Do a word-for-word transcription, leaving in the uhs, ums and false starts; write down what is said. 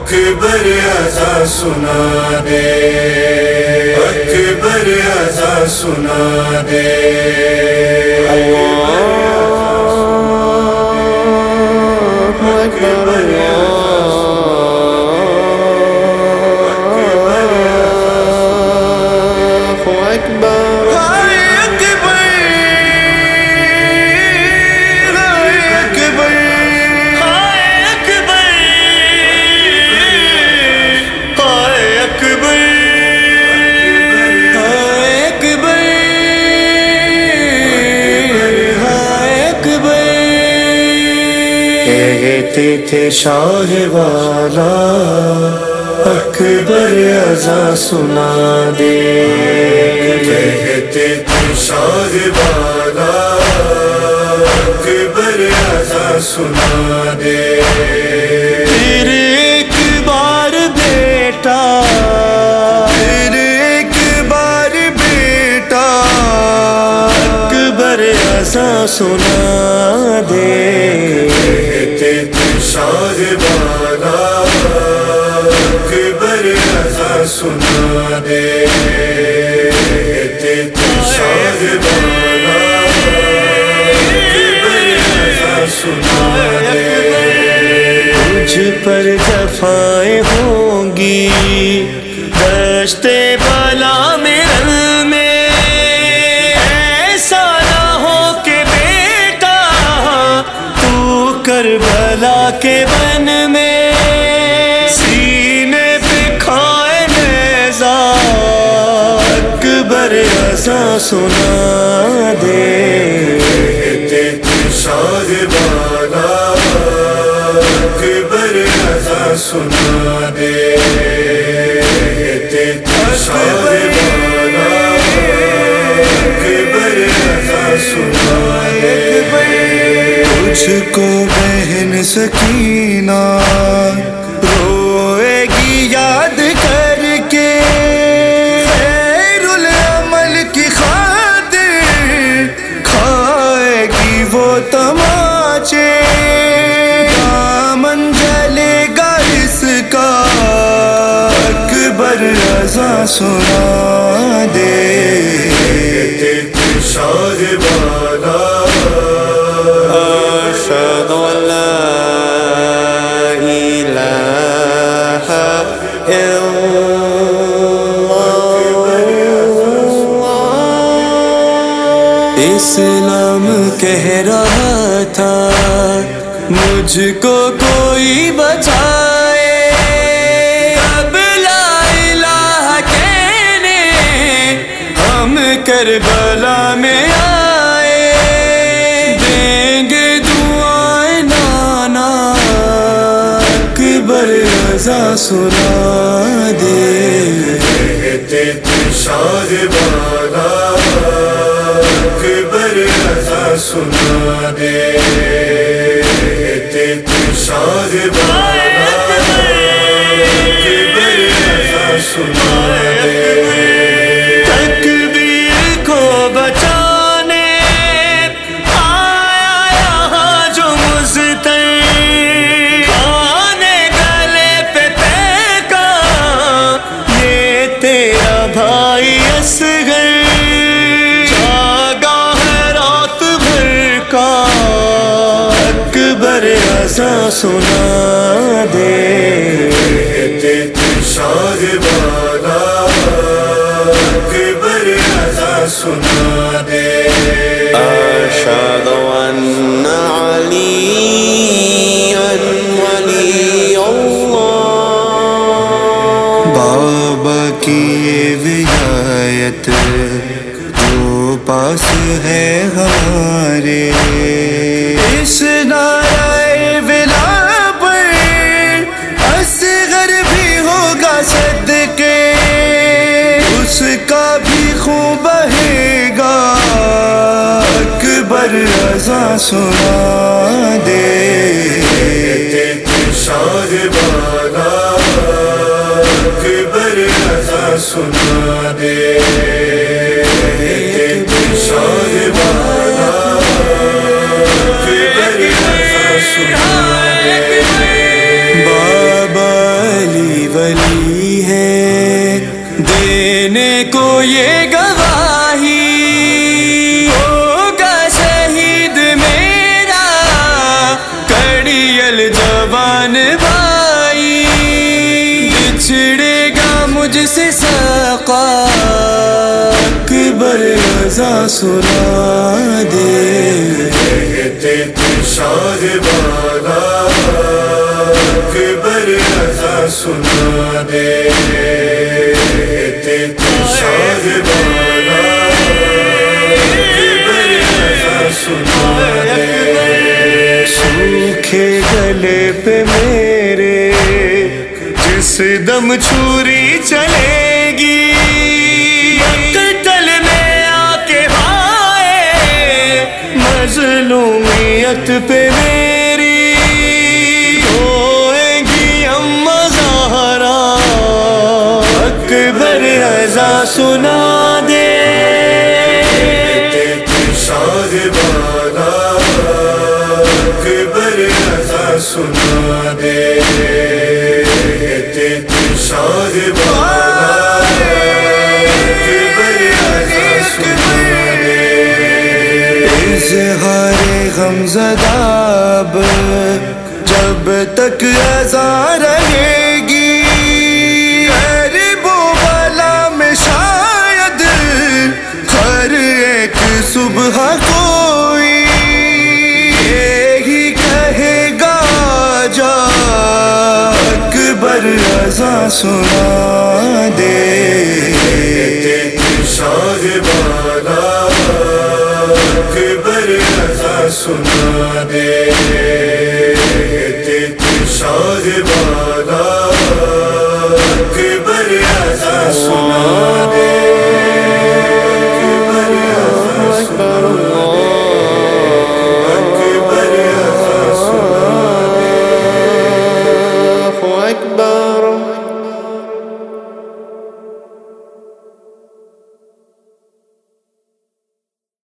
اکبر اذان سنا دے، اکبر اذان سنا دے، اللہ اکبر، کہتے تھے شاہ والا اکبر اذان سنا دے، کہتے تھے شاہ والا اکبر اذان سنا دے، پھر ایک بار بیٹا، پھر ایک بار بیٹا اکبر اذان سنا دے، شاہ والا اکبر اذان سنا دے، شاہ والا اکبر اذان سنا دے، مجھ پر جفائیں ہوں گی دشت بلا میں رل میں، ایسا نہ ہو کہ بیٹا تو کربلا کے بن میں سینے پہ کھائے نیزہ اکبر اذان سنا دے، شاہ والا اکبر اذان سنا دے، شاہ والا اکبر اذان سنا دے، تجھ کو بہن سکینہ روئے گی یاد کر کے، خیر العمل کی خاطر کھائے گی وہ تماچے، دامن جلے گا اس کا اکبر اذان سنا دے، شاہ والا اشہد ان لا الہ الا اللہ، اسلام کہہ رہا تھا مجھ کو کوئی بچائے، اب لا الہ کہنے ہم کربلا میں آئے، دیں گے دعائیں نانا اکبر اذان سنا دے، شاہ والا اکبر اذان سنا دے، شاہ والا اکبر اذان سنا دے، تکبیر کو بچانے آیا یہاں جو مضطر، کھانے گلے پہ پھینکا یہ تیرا بھائی اصغر، جاگا ہے رات بھر کا اکبر اذان سنا دے، شاہ والا اکبر اذان سنا دے، اشہد ان علیٰ ولی اللہ، بابا کی یہ ولایت جو پاس ہے ہمارے، اس نعرہ ولا پر اصغر بھی ہوگا صدقے، اس کا بھی خون بہے گا اکبر اذان سنا دے، شاہ والا اکبر اذان سنا دے، شاہ والا اکبر اذان سنا دے، بابا سنا دے، کہتے تھے شاہ والا اکبر رضا سنا دے، کہتے تھے شاہ والا اکبر رضا سنا دے۔ سوکھے گلے پہ میرے جس دم چھری چلے گی، قتل میں آ کے ہائے مظلومیت پہ میری ہوئے گی اما زہرا، اکبر رضا سنا دے، شاہ والا اکبر رضا سنا دے، شاہ والا اکبر رضا سنا دے۔ اظہار غم زدہ اب جب تک رضا رہے گی، غریب و بلا میں شاید ہر ایک صبح کوئی یہی کہے گا جا اکبر رضا سنا دے، شاہ والا اکبر رضا سنا دے، شاہ والا